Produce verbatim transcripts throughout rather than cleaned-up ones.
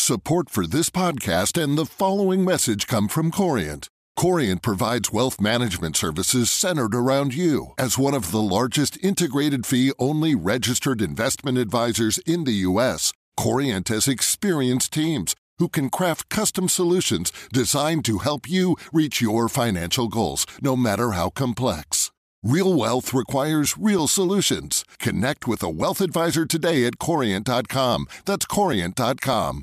Support for this podcast and the following message come from Corient. Corient provides wealth management services centered around you. As one of the largest integrated fee-only registered investment advisors in the U S, Corient has experienced teams who can craft custom solutions designed to help you reach your financial goals, no matter how complex. Real wealth requires real solutions. Connect with a wealth advisor today at corient dot com. That's corient dot com.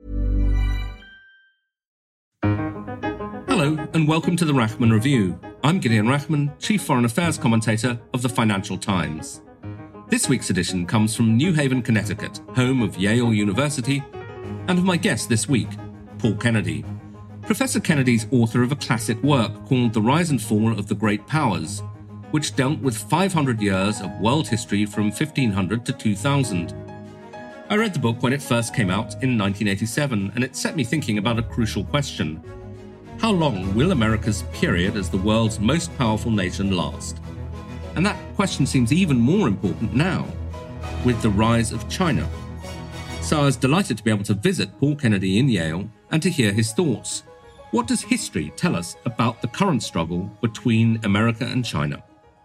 Hello, and welcome to the Rachman Review. I'm Gideon Rachman, Chief Foreign Affairs Commentator of the Financial Times. This week's edition comes from New Haven, Connecticut, home of Yale University, and of my guest this week, Paul Kennedy. Professor Kennedy's author of a classic work called The Rise and Fall of the Great Powers, which dealt with five hundred years of world history from fifteen hundred to two thousand. I read the book when it first came out in nineteen eighty-seven, and it set me thinking about a crucial question. How long will America's period as the world's most powerful nation last? And that question seems even more important now, with the rise of China. So I was delighted to be able to visit Paul Kennedy in Yale and to hear his thoughts. What does history tell us about the current struggle between America and China?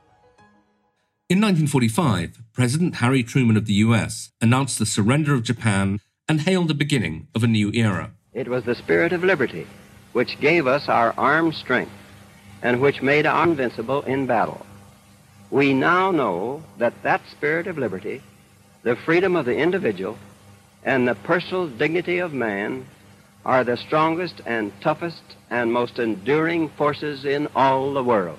In nineteen forty-five, President Harry Truman of the U S announced the surrender of Japan and hailed the beginning of a new era. It was the spirit of liberty which gave us our armed strength and which made us invincible in battle. We now know that that spirit of liberty, the freedom of the individual, and the personal dignity of man are the strongest and toughest and most enduring forces in all the world.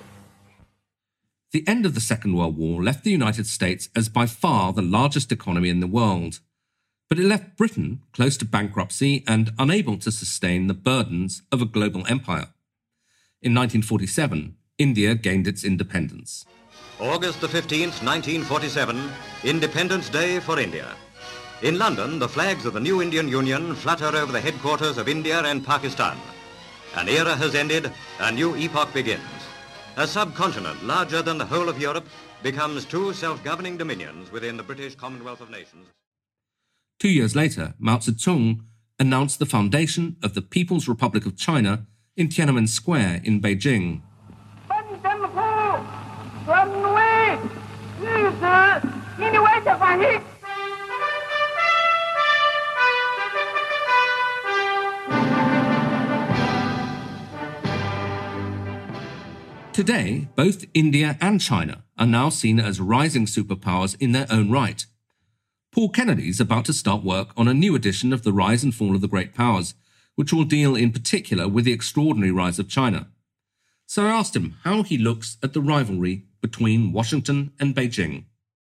The end of the Second World War left the United States as by far the largest economy in the world, but it left Britain close to bankruptcy and unable to sustain the burdens of a global empire. In nineteen forty-seven, India gained its independence. August the fifteenth, nineteen forty-seven, Independence Day for India. In London, the flags of the new Indian Union flutter over the headquarters of India and Pakistan. An era has ended, a new epoch begins. A subcontinent larger than the whole of Europe becomes two self-governing dominions within the British Commonwealth of Nations. Two years later, Mao Zedong announced the foundation of the People's Republic of China in Tiananmen Square in Beijing. Today, both India and China are now seen as rising superpowers in their own right. Paul Kennedy is about to start work on a new edition of The Rise and Fall of the Great Powers, which will deal in particular with the extraordinary rise of China. So I asked him how he looks at the rivalry between Washington and Beijing.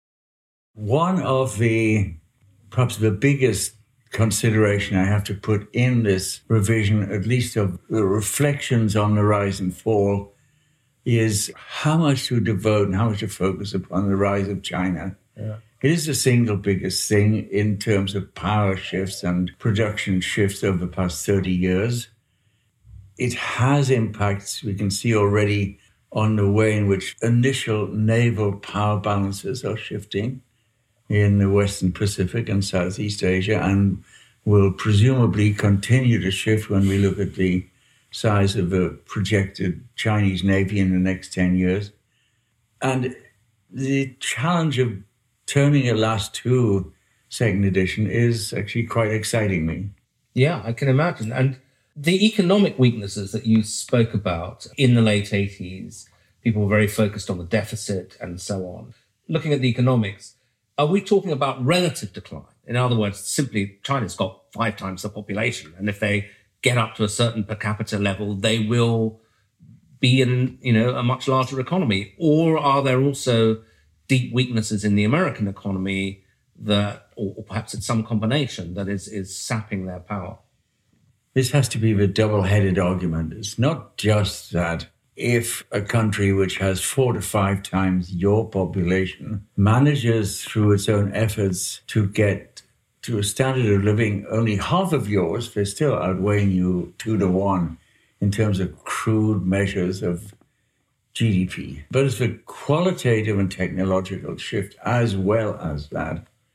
One of the, perhaps the biggest consideration I have to put in this revision, at least of the reflections on the rise and fall, is how much to devote and how much to focus upon the rise of China. Yeah. It is the single biggest thing in terms of power shifts and production shifts over the past thirty years. It has impacts, we can see already, on the way in which initial naval power balances are shifting in the Western Pacific and Southeast Asia, and will presumably continue to shift when we look at the size of the projected Chinese Navy in the next ten years. And the challenge of turning a last two second edition is actually quite exciting me. Yeah, I can imagine. And the economic weaknesses that you spoke about in the late eighties, people were very focused on the deficit and so on. Looking at the economics, are we talking about relative decline? In other words, simply China's got five times the population, and if they get up to a certain per capita level, they will be in, you know, a much larger economy? Or are there also deep weaknesses in the American economy that, or, or perhaps it's some combination that is, is sapping their power? This has to be the double-headed argument. It's not just that if a country which has four to five times your population manages through its own efforts to get to a standard of living only half of yours, they're still outweighing you two to one in terms of crude measures of G D P. But it's the qualitative and technological shift as well as that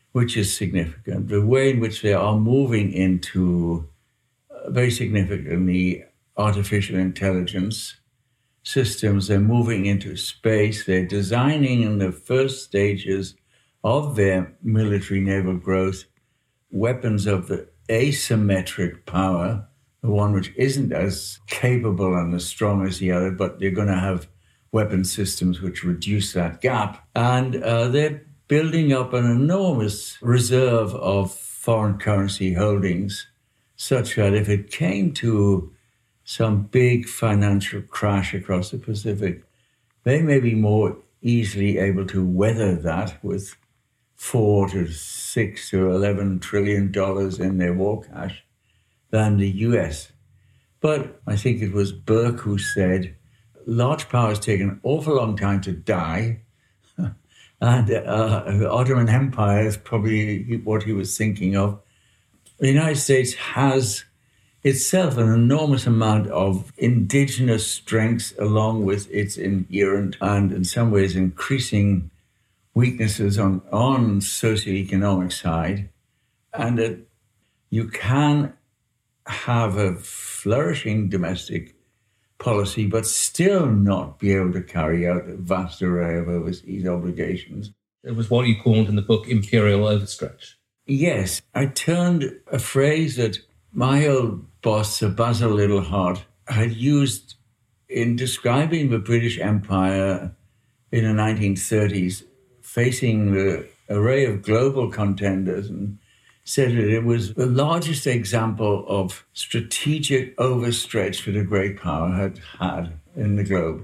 which is significant. The way in which they are moving into uh, very significantly artificial intelligence systems, they're moving into space, they're designing in the first stages of their military naval growth weapons of the asymmetric power, the one which isn't as capable and as strong as the other, but they're going to have weapon systems which reduce that gap. And uh, they're building up an enormous reserve of foreign currency holdings, such that if it came to some big financial crash across the Pacific, they may be more easily able to weather that with four to six to eleven trillion dollars in their war cash than the U S. But I think it was Burke who said, large powers take an awful long time to die, and uh, the Ottoman Empire is probably what he was thinking of. The United States has itself an enormous amount of indigenous strengths along with its inherent and in some ways increasing weaknesses on, on socioeconomic side, and that you can have a flourishing domestic policy but still not be able to carry out a vast array of overseas obligations. It was what you called in the book imperial overstretch. Yes, I turned a phrase that my old boss, Sir Basil Littleheart, had used in describing the British Empire in the nineteen thirties, facing the array of global contenders, and said that it was the largest example of strategic overstretch that a great power had had in the globe.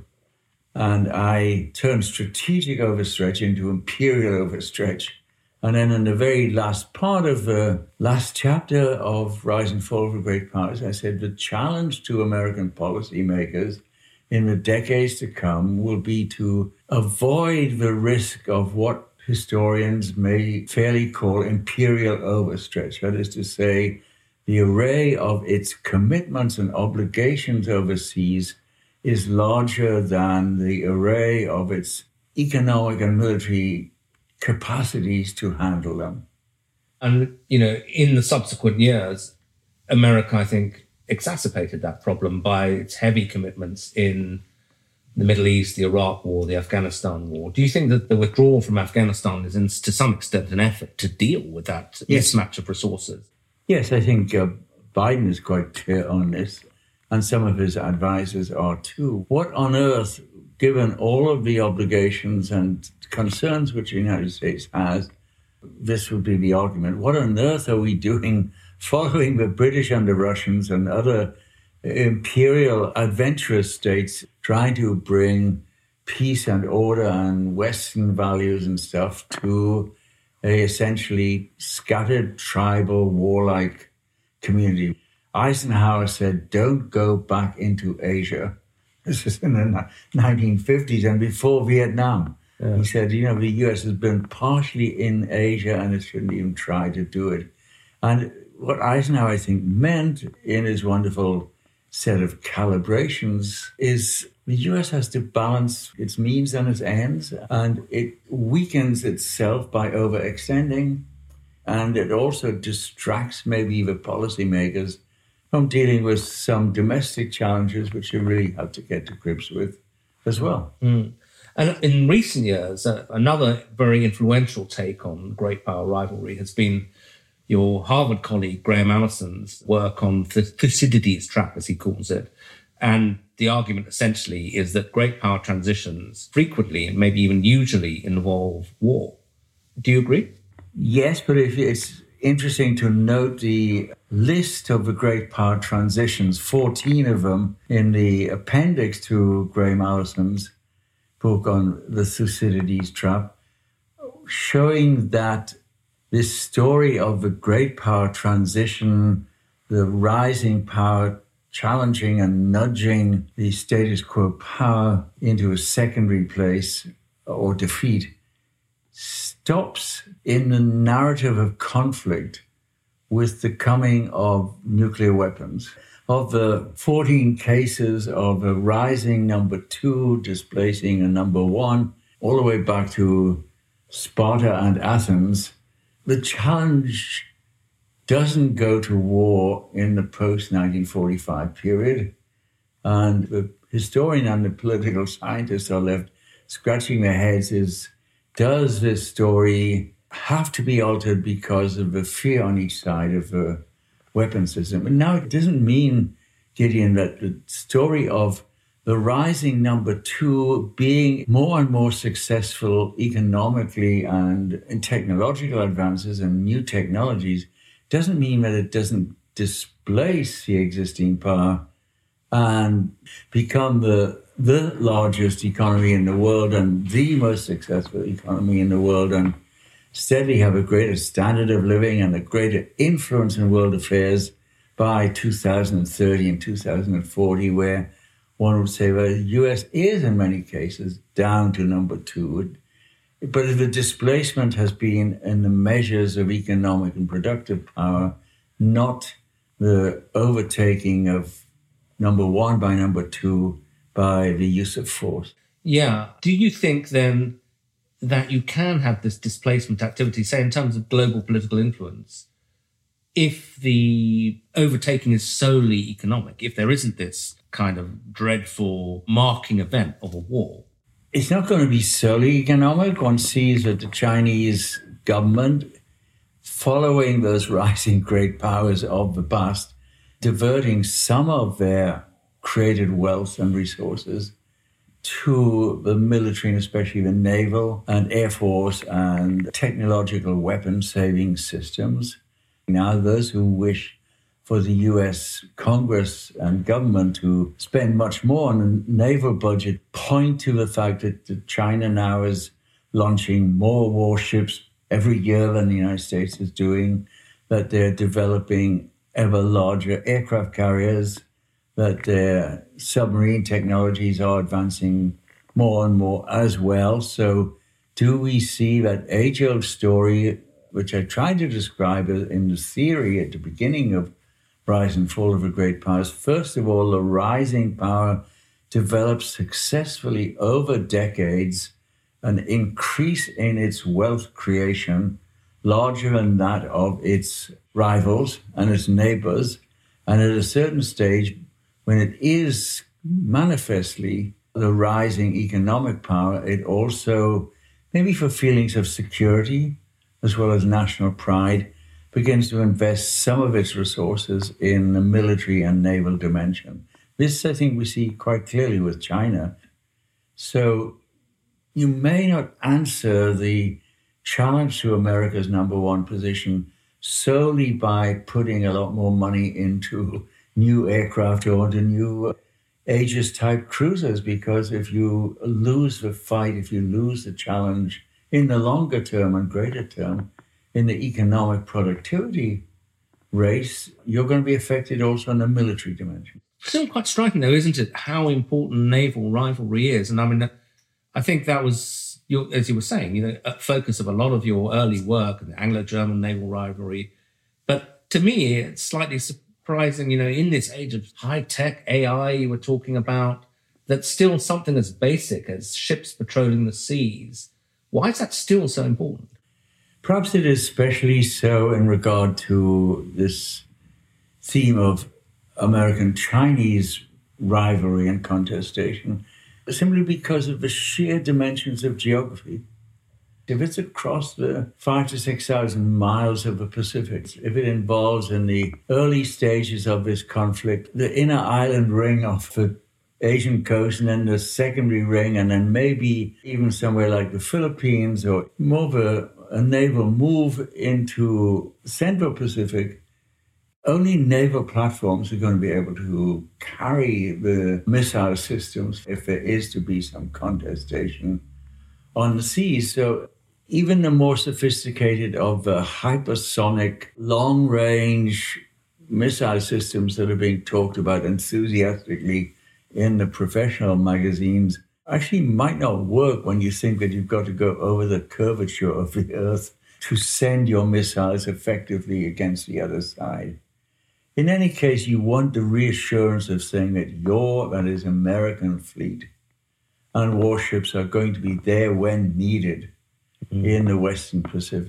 And I turned strategic overstretch into imperial overstretch. And then in the very last part of the last chapter of Rise and Fall of the Great Powers, I said the challenge to American policymakers in the decades to come will be to avoid the risk of what historians may fairly call imperial overstretch. That is to say, the array of its commitments and obligations overseas is larger than the array of its economic and military capacities to handle them. And, you know, in the subsequent years, America, I think, exacerbated that problem by its heavy commitments in the Middle East, the Iraq War, the Afghanistan War. Do you think that the withdrawal from Afghanistan is, in, to some extent, an effort to deal with that yes. mismatch of resources? Yes, I think uh, Biden is quite clear on this, and some of his advisors are too. What on earth, given all of the obligations and concerns which the United States has, this would be the argument, what on earth are we doing following the British and the Russians and other imperial adventurous states trying to bring peace and order and Western values and stuff to a essentially scattered, tribal, warlike community? Eisenhower said, don't go back into Asia. This is in the nineteen fifties and before Vietnam. Yeah. He said, you know, the U S has been partially in Asia and it shouldn't even try to do it. And what Eisenhower, I think, meant in his wonderful set of calibrations is the U S has to balance its means and its ends, and it weakens itself by overextending, and it also distracts maybe the policymakers from dealing with some domestic challenges which you really have to get to grips with as well. Mm. And in recent years, uh, another very influential take on great power rivalry has been your Harvard colleague Graham Allison's work on the Thucydides trap, as he calls it. And the argument essentially is that great power transitions frequently and maybe even usually involve war. Do you agree? Yes, but if it's interesting to note the list of the great power transitions, fourteen of them in the appendix to Graham Allison's book on the Thucydides trap, showing that this story of the great power transition, the rising power challenging and nudging the status quo power into a secondary place or defeat, stops in the narrative of conflict with the coming of nuclear weapons. Of the fourteen cases of a rising number two displacing a number one, all the way back to Sparta and Athens, the challenge doesn't go to war in the post-nineteen forty-five period. And the historian and the political scientists are left scratching their heads is, does this story have to be altered because of the fear on each side of the weapon system? And now it doesn't mean, Gideon, that the story of the rising number two being more and more successful economically and in technological advances and new technologies doesn't mean that it doesn't displace the existing power and become the the largest economy in the world and the most successful economy in the world, and steadily have a greater standard of living and a greater influence in world affairs by two thousand thirty and two thousand forty, where one would say, well, the U S is in many cases down to number two. But if the displacement has been in the measures of economic and productive power, not the overtaking of number one by number two by the use of force. Yeah. Do you think then that you can have this displacement activity, say in terms of global political influence, if the overtaking is solely economic, if there isn't this kind of dreadful marking event of a war? It's not going to be solely economic. One sees that the Chinese government, following those rising great powers of the past, diverting some of their created wealth and resources to the military, and especially the naval and air force and technological weapon-saving systems. Now, those who wish for the U S Congress and government to spend much more on the naval budget point to the fact that China now is launching more warships every year than the United States is doing, that they're developing ever larger aircraft carriers, that their submarine technologies are advancing more and more as well. So do we see that age-old story, which I tried to describe in the theory at the beginning of Rise and Fall of the Great Powers? First of all, the rising power develops successfully over decades an increase in its wealth creation larger than that of its rivals and its neighbors. And at a certain stage, when it is manifestly the rising economic power, it also, maybe for feelings of security as well as national pride, begins to invest some of its resources in the military and naval dimension. This, I think, we see quite clearly with China. So you may not answer the challenge to America's number one position solely by putting a lot more money into new aircraft or into new Aegis-type cruisers, because if you lose the fight, if you lose the challenge in the longer term and greater term, in the economic productivity race, you're going to be affected also in the military dimension. Still quite striking, though, isn't it, how important naval rivalry is? And I mean, I think that was, your, as you were saying, you know, a focus of a lot of your early work, the Anglo-German naval rivalry. But to me, it's slightly surprising, you know, in this age of high-tech A I you were talking about, that still something as basic as ships patrolling the seas, why is that still so important? Perhaps it is especially so in regard to this theme of American-Chinese rivalry and contestation, simply because of the sheer dimensions of geography. If it's across the five to six thousand miles of the Pacific, if it involves in the early stages of this conflict, the inner island ring of the Asian coast, and then the secondary ring, and then maybe even somewhere like the Philippines, or more of a a naval move into Central Pacific, only naval platforms are going to be able to carry the missile systems if there is to be some contestation on the seas. So even the more sophisticated of the hypersonic, long-range missile systems that are being talked about enthusiastically in the professional magazines actually might not work when you think that you've got to go over the curvature of the Earth to send your missiles effectively against the other side. In any case, you want the reassurance of saying that your, that is, American fleet and warships are going to be there when needed mm-hmm. in the Western Pacific.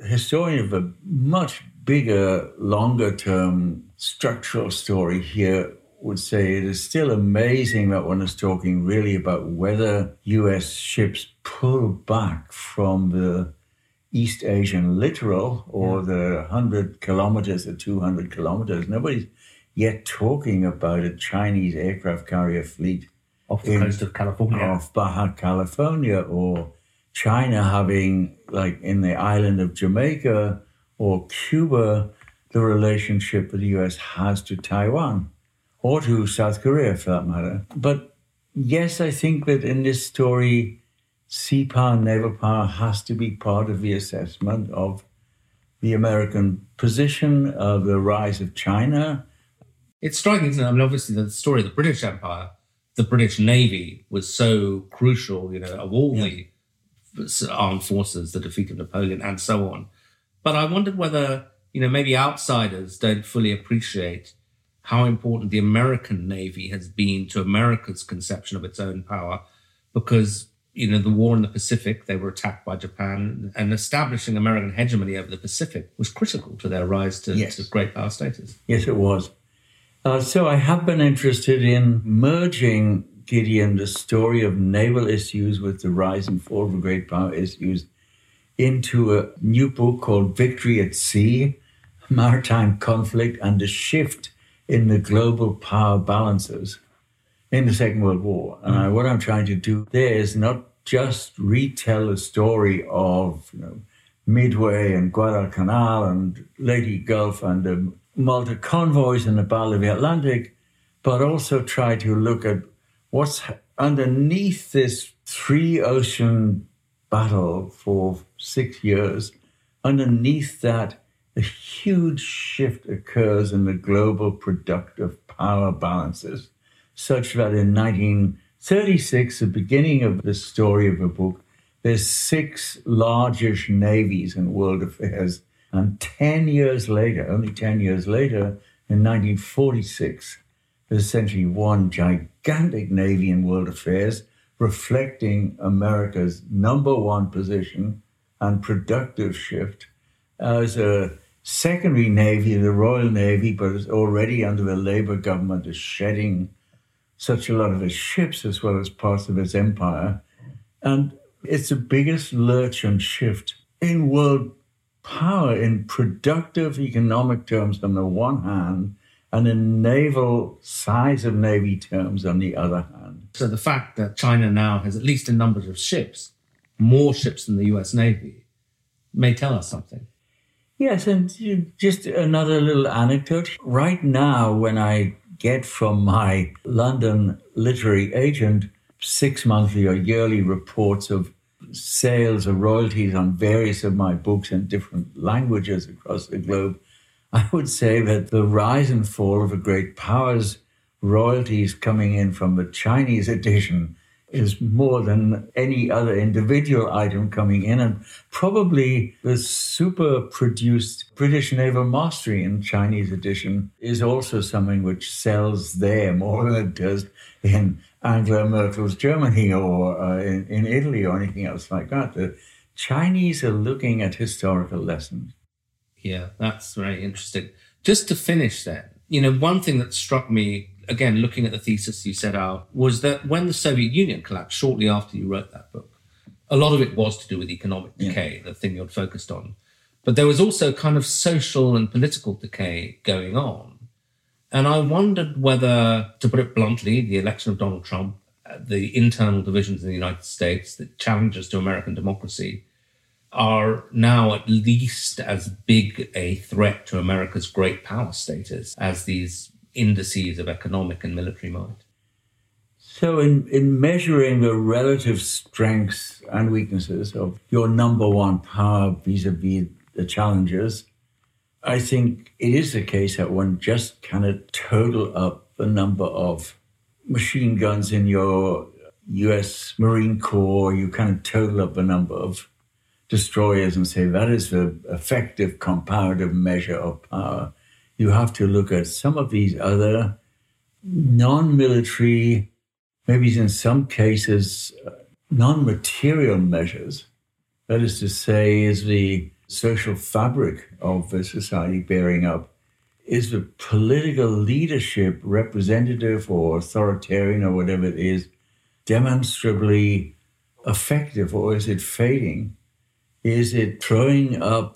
historian of a much bigger, longer-term structural story here would say it is still amazing that one is talking really about whether U S ships pull back from the East Asian littoral or yeah. the one hundred kilometers or two hundred kilometers. Nobody's yet talking about a Chinese aircraft carrier fleet off the in, coast of California. Off Baja California, or China having, like in the island of Jamaica or Cuba, the relationship that the U S has to Taiwan. Or to South Korea, for that matter. But yes, I think that in this story, sea power, naval power has to be part of the assessment of the American position, of the rise of China. It's striking, isn't it? I mean, obviously, the story of the British Empire, the British Navy was so crucial, you know, of all yeah. the armed forces, the defeat of Napoleon and so on. But I wondered whether, you know, maybe outsiders don't fully appreciate how important the American Navy has been to America's conception of its own power, because, you know, the war in the Pacific, they were attacked by Japan, and establishing American hegemony over the Pacific was critical to their rise to, yes. to great power status. Yes, it was. Uh, so I have been interested in merging, Gideon, the story of naval issues with the rise and fall of great power issues into a new book called Victory at Sea, Maritime Conflict and the Shift in the Global Power Balances in the Second World War. And I, what I'm trying to do there is not just retell the story of, you know, Midway and Guadalcanal and Leyte Gulf and the Malta convoys and the Battle of the Atlantic, but also try to look at what's underneath this three-ocean battle for six years. Underneath that, a huge shift occurs in the global productive power balances, such that in nineteen thirty-six, the beginning of the story of the book, there's six largish navies in world affairs. And ten years later, only ten years later, in nineteen forty-six, there's essentially one gigantic navy in world affairs, reflecting America's number one position and productive shift as a secondary navy, the Royal Navy, but is already under the Labour government, is shedding such a lot of its ships as well as parts of its empire. And it's the biggest lurch and shift in world power in productive economic terms on the one hand, and in naval size of navy terms on the other hand. So the fact that China now has, at least in numbers of ships, more ships than the U S Navy, may tell us something. Yes, and just another little anecdote. Right now, when I get from my London literary agent six monthly or yearly reports of sales or royalties on various of my books in different languages across the globe, I would say that the rise and fall of the great powers, royalties coming in from the Chinese edition, is more than any other individual item coming in. And probably the super-produced British Naval Mastery in Chinese edition is also something which sells there more than it does in Angela Merkel's Germany or uh, in, in Italy or anything else like that. The Chinese are looking at historical lessons. Yeah, that's very interesting. Just to finish then, you know, one thing that struck me, again, looking at the thesis you set out, was that when the Soviet Union collapsed, shortly after you wrote that book, a lot of it was to do with economic decay, yeah. the thing you'd focused on. But there was also kind of social and political decay going on. And I wondered whether, to put it bluntly, the election of Donald Trump, the internal divisions in the United States, the challenges to American democracy, are now at least as big a threat to America's great power status as these indices of economic and military might. So in, in measuring the relative strengths and weaknesses of your number one power vis-a-vis the challengers, I think it is the case that one just cannot total up the number of machine guns in your U S Marine Corps. You cannot total up the number of destroyers and say that is the effective comparative measure of power. You have to look at some of these other non-military, maybe in some cases, uh, non-material measures. That is to say, is the social fabric of the society bearing up, is the political leadership, representative or authoritarian or whatever it is, demonstrably effective, or is it fading? Is it throwing up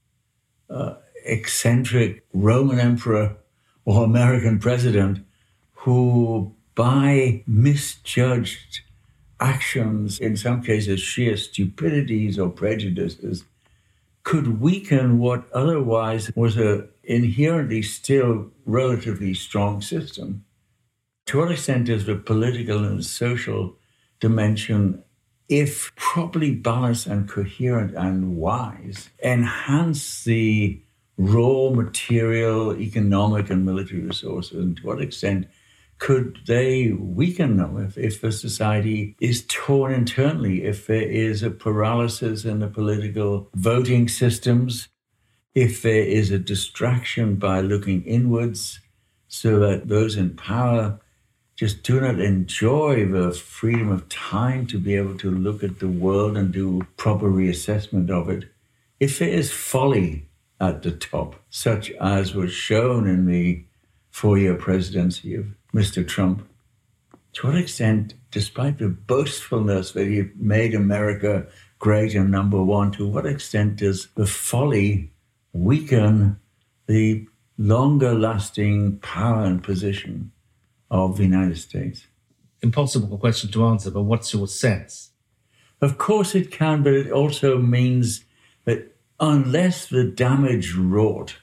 uh, eccentric Roman emperor or American president who, by misjudged actions, in some cases sheer stupidities or prejudices, could weaken what otherwise was an inherently still relatively strong system? To what extent does the political and social dimension, if properly balanced and coherent and wise, enhance the raw material, economic and military resources? And to what extent could they weaken them if, if the society is torn internally, if there is a paralysis in the political voting systems, if there is a distraction by looking inwards so that those in power just do not enjoy the freedom of time to be able to look at the world and do proper reassessment of it? If there is folly at the top, such as was shown in the four-year presidency of Mister Trump, to what extent, despite the boastfulness that he made America great and number one, to what extent does the folly weaken the longer-lasting power and position of the United States? Impossible question to answer, but what's your sense? Of course it can, but it also means that unless the damage wrought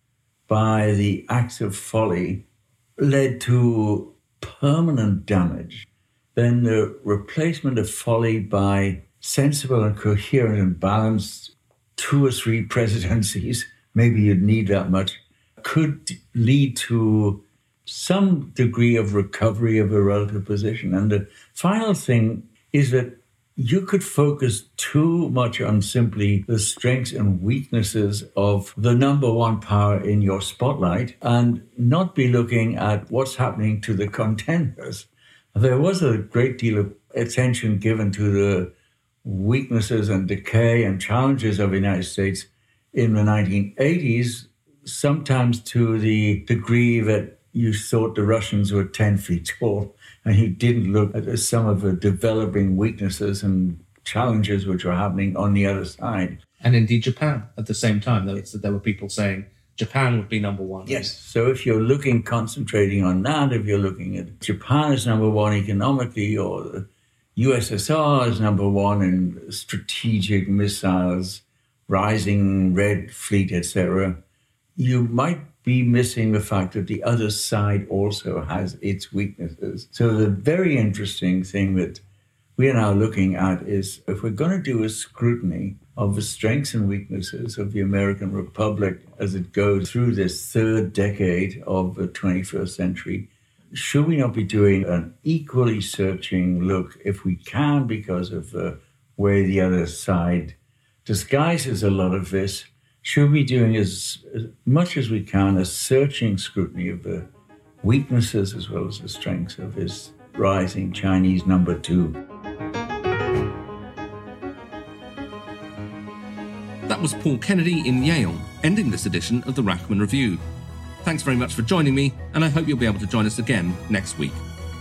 by the acts of folly led to permanent damage, then the replacement of folly by sensible and coherent and balanced two or three presidencies, maybe you'd need that much, could lead to some degree of recovery of a relative position. And the final thing is that you could focus too much on simply the strengths and weaknesses of the number one power in your spotlight and not be looking at what's happening to the contenders. There was a great deal of attention given to the weaknesses and decay and challenges of the United States in the nineteen eighties, sometimes to the degree that you thought the Russians were ten feet tall, and you didn't look at some of the developing weaknesses and challenges which were happening on the other side. And indeed Japan at the same time. There, there were people saying Japan would be number one. Yes. So if you're looking, concentrating on that, if you're looking at Japan as number one economically, or the U S S R as number one in strategic missiles, rising Red Fleet, et cetera, you might be missing the fact that the other side also has its weaknesses. So the very interesting thing that we are now looking at is, if we're going to do a scrutiny of the strengths and weaknesses of the American Republic as it goes through this third decade of the twenty-first century, should we not be doing an equally searching look, if we can, because of the way the other side disguises a lot of this, should we be doing as, as much as we can a searching scrutiny of the weaknesses as well as the strengths of his rising Chinese number two? That was Paul Kennedy in Yale, ending this edition of the Rachman Review. Thanks very much for joining me, and I hope you'll be able to join us again next week.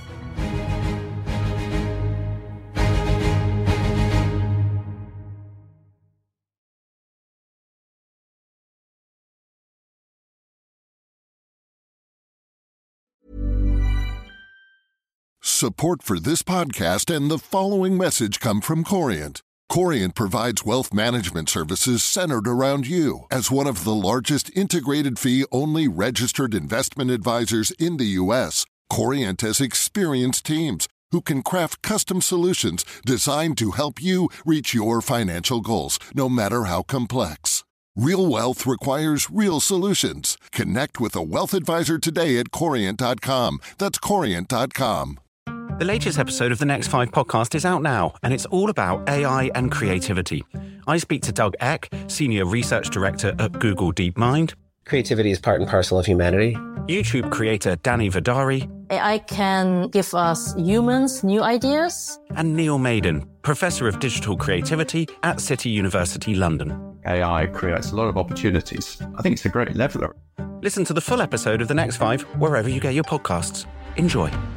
Support for this podcast and the following message come from Corient. Corient provides wealth management services centered around you. As one of the largest integrated fee-only registered investment advisors in the U S, Corient has experienced teams who can craft custom solutions designed to help you reach your financial goals, no matter how complex. Real wealth requires real solutions. Connect with a wealth advisor today at Corient dot com. That's Corient dot com. The latest episode of the Next Five podcast is out now, and it's all about A I and creativity. I speak to Doug Eck, Senior Research Director at Google DeepMind. Creativity is part and parcel of humanity. YouTube creator Danny Vidari. A I can give us humans new ideas. And Neil Maiden, Professor of Digital Creativity at City University London. A I creates a lot of opportunities. I think it's a great leveler. Listen to the full episode of The Next Five wherever you get your podcasts. Enjoy.